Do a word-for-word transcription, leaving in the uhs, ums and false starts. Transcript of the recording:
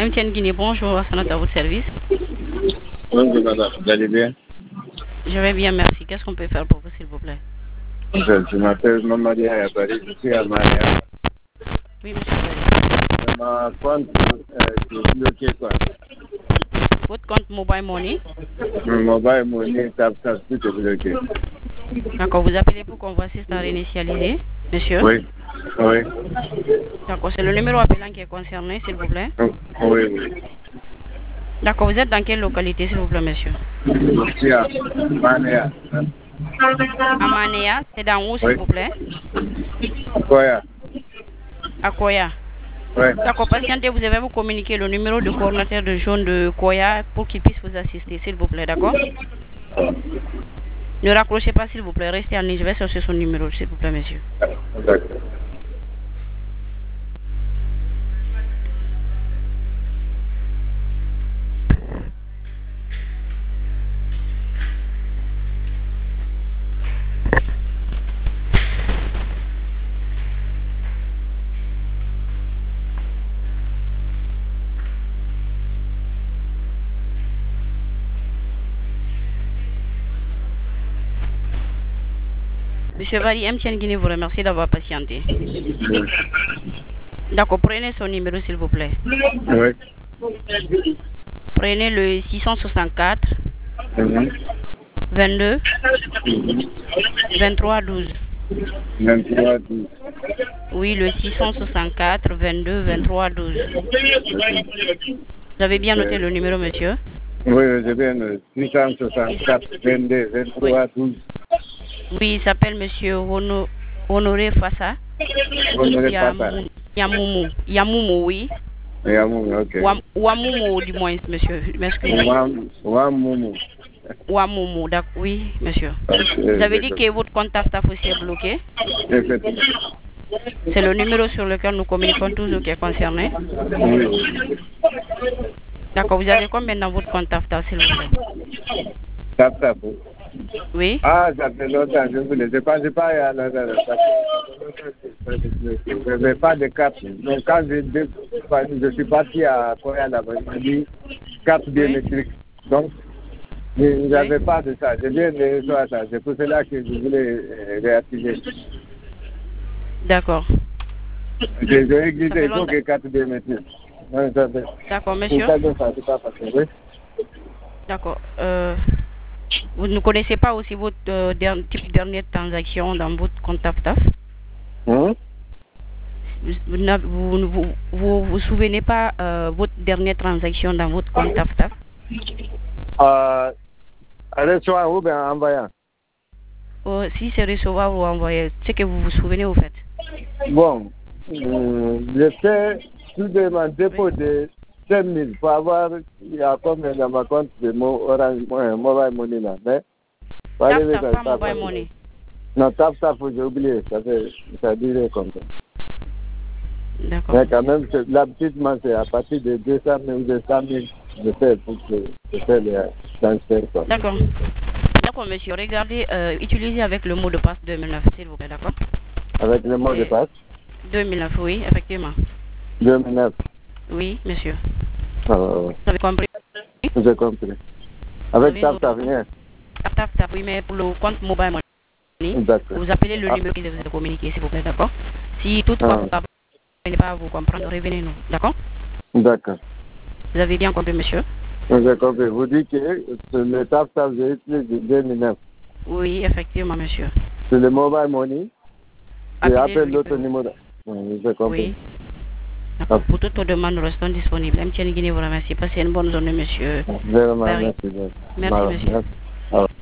M T N Guinée, bonjour, c'est notre à votre service. Bonjour madame, vous allez bien? Je vais bien, merci. Qu'est-ce qu'on peut faire pour vous, s'il vous plaît? Je, je m'appelle Mamadi Hayabari, je suis à Maria. Oui, monsieur Barry. Ma compte euh, est bloqué quoi. Votre compte Mobile Money? Mon mobile money, tap tap, tout est bloqué. D'accord, vous appelez pour qu'on vous assiste à réinitialiser, monsieur? Oui, oui. D'accord, c'est le numéro appelant qui est concerné, s'il vous plaît? Oui, oui. D'accord, vous êtes dans quelle localité, s'il vous plaît, monsieur? Je suis à Maria. À Manéa, c'est dans où, s'il Oui. vous plaît? Quoi? À Koya. Oui. D'accord, patientez, vous avez vous communiquer le numéro de coordinateur de jaune de Koya pour qu'il puisse vous assister, s'il vous plaît, d'accord? Ne raccrochez pas, s'il vous plaît, restez en ligne, je vais chercher son numéro, s'il vous plaît, monsieur. D'accord. Monsieur Vari, M T N Guinée vous remercie d'avoir patienté. D'accord, prenez son numéro, s'il vous plaît. Oui. Prenez le six cent soixante-quatre, Mhm. vingt-deux, vingt-trois, douze. vingt-trois, douze. Oui, le six cent soixante-quatre, vingt-deux, vingt-trois, douze. Vous avez bien noté le numéro, monsieur? Oui, je viens de six cent soixante-quatre, vingt-deux, vingt-trois, douze. Oui, il s'appelle monsieur Hono, Honoré Fassa. Honoré Fassa. Yamou- Yamoumou. Yamoumou, oui. Yamoumou, ok. Wam- Wamoumou, du moins, monsieur. M'excusez. Wam- Wamoumou. Wamoumou, d'accord. Oui, monsieur. Ok, Vous avez dit d'accord. que votre compte TAFTAF aussi est bloqué. Effectivement. C'est le numéro sur lequel nous communiquons toujours qui est concerné. Oui. D'accord, vous avez combien dans votre compte TAFTAF, s'il vous plaît? Tap, tap. Oui. Ah, ça fait longtemps, je voulais. Je ne pense pas à la. Je n'avais pas de carte. Donc, quand je, je suis parti à Koya là-bas, il m'a dit carte biométrique. Donc, je n'avais Oui. pas de ça. Je viens de recevoir ça. C'est pour cela que je voulais euh, réactiver. D'accord. Je vais Ça fait il faut longtemps. que carte biométrique. Non, ça fait- D'accord, c'est monsieur. ça que ça, c'est pas facile, oui. D'accord. Euh, vous ne connaissez pas aussi votre euh, der- type de dernière transaction dans votre compte TAFTAF? Hum? Vous vous, n'avez- vous, ne vous, vous, vous souvenez pas euh, votre dernière transaction dans votre compte TAFTAF? Euh, à recevoir ou bien envoyant? Oh, si c'est recevoir ou envoyer, c'est que vous vous souvenez au fait. Bon, euh, je fais tout de mon dépôt de cinq mille pour avoir, il y a combien dans ma compte de mon Orange, mon mobile money là. Mais, pas arriver TAFTAF, dans pas ça. mobile money. Non, tap tap, j'ai oublié, ça fait, ça durait comme ça. D'accord. Mais quand même, c'est- l'habitude, moi, c'est à partir de deux cent mille ou deux cent mille, je fais pour que je fais les transferts, quoi. D'accord. D'accord, monsieur. Regardez, euh, utilisez avec le mot de passe deux mille neuf, s'il vous plaît, d'accord? Avec le mot de passe, deux mille neuf, oui, effectivement. deux mille neuf. Oui, monsieur. Euh, Vous avez compris? j'ai compris. Avec Oui, tap nous- tap, rien. Tap, tap, tap, oui, mais pour le compte mobile money, D'accord. vous appelez le Ah. numéro qui vous a communiqué, s'il vous plaît, d'accord? Si toutefois Ah. vous n'arrivez pas à vous comprendre, revenez-nous, d'accord? D'accord. Vous avez bien compris, monsieur? J'ai compris. Vous dites que le tap tap, j'ai utilisé de deux mille neuf. Oui, effectivement, monsieur. C'est le mobile money. Et Appelez appelle le l'autre numéro. numéro. Oui, j'ai compris. Oui. D'accord. Pour toute demande, nous restons disponibles. M T N Guinée vous remercie. Passez une bonne journée, monsieur. Vraiment, Barry. merci. Merci, monsieur. Merci. Au revoir.